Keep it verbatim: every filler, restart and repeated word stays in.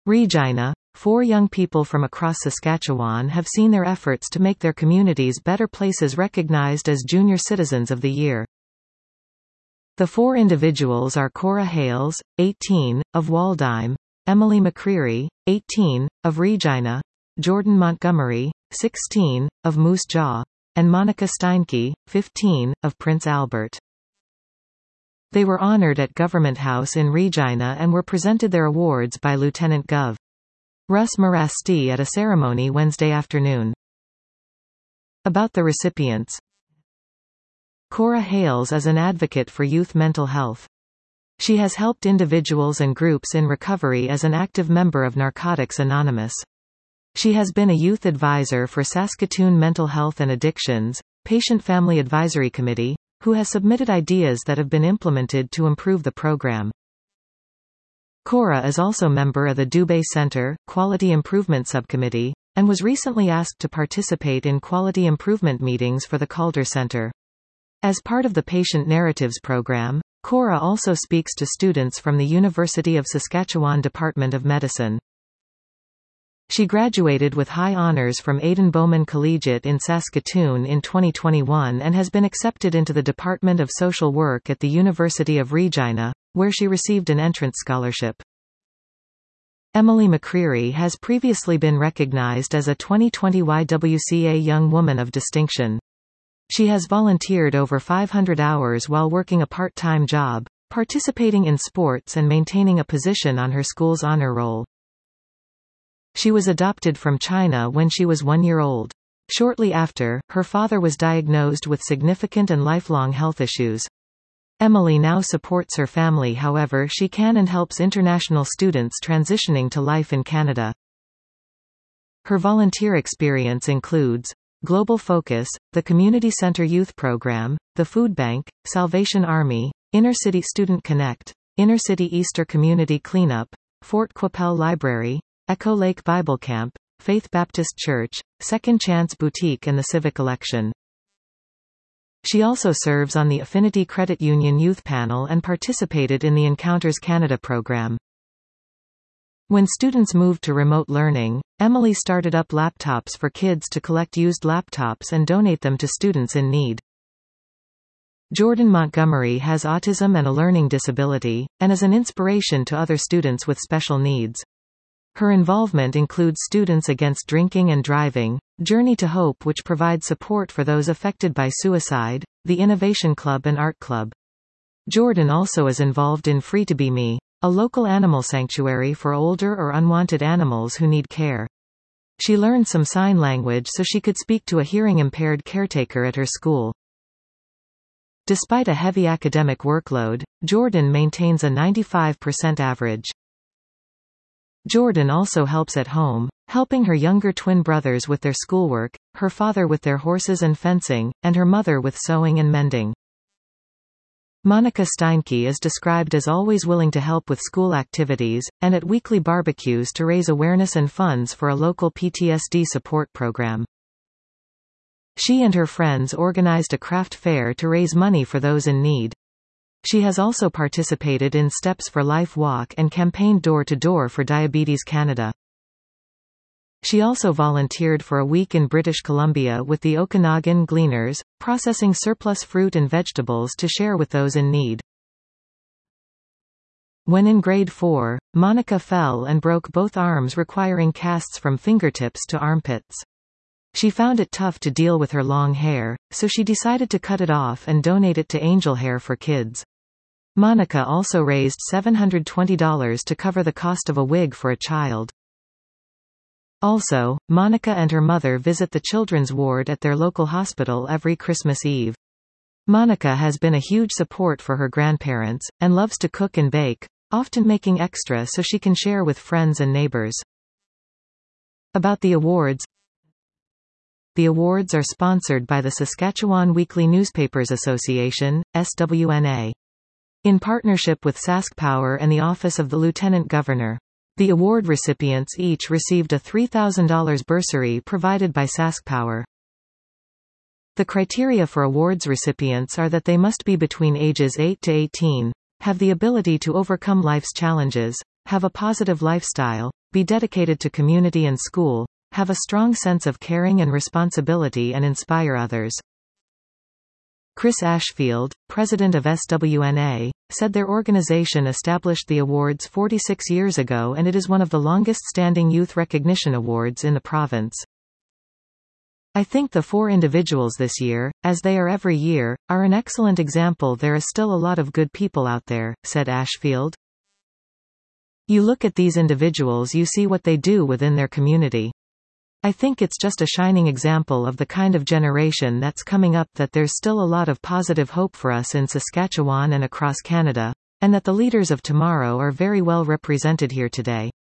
Regina. Four young people from across Saskatchewan have seen their efforts to make their communities better places recognized as Junior Citizens of the Year. The four individuals are Cora Hales, eighteen, of Waldheim, Emily McCreary, eighteen, of Regina, Jordan Montgomery, sixteen, of Moose Jaw, and Monica Steinke, fifteen, of Prince Albert. They were honored at Government House in Regina and were presented their awards by Lieutenant Gov. Russ Morasti at a ceremony Wednesday afternoon. About the recipients. Cora Hales is an advocate for youth mental health. She has helped individuals and groups in recovery as an active member of Narcotics Anonymous. She has been a youth advisor for Saskatoon Mental Health and Addictions, Patient Family Advisory Committee, who has submitted ideas that have been implemented to improve the program. Cora is also member of the Dubé Center, Quality Improvement Subcommittee, and was recently asked to participate in quality improvement meetings for the Calder Center. As part of the Patient Narratives program, Cora also speaks to students from the University of Saskatchewan Department of Medicine. She graduated with high honors from Aidan Bowman Collegiate in Saskatoon in twenty twenty-one and has been accepted into the Department of Social Work at the University of Regina, where she received an entrance scholarship. Emily McCreary has previously been recognized as a twenty twenty Y W C A Young Woman of Distinction. She has volunteered over five hundred hours while working a part-time job, participating in sports and maintaining a position on her school's honor roll. She was adopted from China when she was one year old. Shortly after, her father was diagnosed with significant and lifelong health issues. Emily now supports her family however she can and helps international students transitioning to life in Canada. Her volunteer experience includes Global Focus, the Community Center Youth Program, the Food Bank, Salvation Army, Inner City Student Connect, Inner City Easter Community Cleanup, Fort Qu'Appelle Library, Echo Lake Bible Camp, Faith Baptist Church, Second Chance Boutique and the Civic Election. She also serves on the Affinity Credit Union Youth Panel and participated in the Encounters Canada program. When students moved to remote learning, Emily started up laptops for kids to collect used laptops and donate them to students in need. Jordan Montgomery has autism and a learning disability, and is an inspiration to other students with special needs. Her involvement includes Students Against Drinking and Driving, Journey to Hope, which provides support for those affected by suicide, the Innovation Club and Art Club. Jordan also is involved in Free to Be Me, a local animal sanctuary for older or unwanted animals who need care. She learned some sign language so she could speak to a hearing-impaired caretaker at her school. Despite a heavy academic workload, Jordan maintains a ninety-five percent average. Jordan also helps at home, helping her younger twin brothers with their schoolwork, her father with their horses and fencing, and her mother with sewing and mending. Monica Steinke is described as always willing to help with school activities, and at weekly barbecues to raise awareness and funds for a local P T S D support program. She and her friends organized a craft fair to raise money for those in need. She has also participated in Steps for Life Walk and campaigned door-to-door for Diabetes Canada. She also volunteered for a week in British Columbia with the Okanagan Gleaners, processing surplus fruit and vegetables to share with those in need. When in grade four, Monica fell and broke both arms, requiring casts from fingertips to armpits. She found it tough to deal with her long hair, so she decided to cut it off and donate it to Angel Hair for Kids. Monica also raised seven hundred twenty dollars to cover the cost of a wig for a child. Also, Monica and her mother visit the children's ward at their local hospital every Christmas Eve. Monica has been a huge support for her grandparents, and loves to cook and bake, often making extra so she can share with friends and neighbors. About the awards. The awards are sponsored by the Saskatchewan Weekly Newspapers Association, S W N A. In partnership with SaskPower and the Office of the Lieutenant Governor. The award recipients each received a three thousand dollars bursary provided by SaskPower. The criteria for awards recipients are that they must be between ages eight to eighteen, have the ability to overcome life's challenges, have a positive lifestyle, be dedicated to community and school, have a strong sense of caring and responsibility and inspire others. Chris Ashfield, president of S W N A, said their organization established the awards forty-six years ago and it is one of the longest-standing youth recognition awards in the province. I think the four individuals this year, as they are every year, are an excellent example. There is still a lot of good people out there, said Ashfield. You look at these individuals, you see what they do within their community. I think it's just a shining example of the kind of generation that's coming up, that there's still a lot of positive hope for us in Saskatchewan and across Canada, and that the leaders of tomorrow are very well represented here today.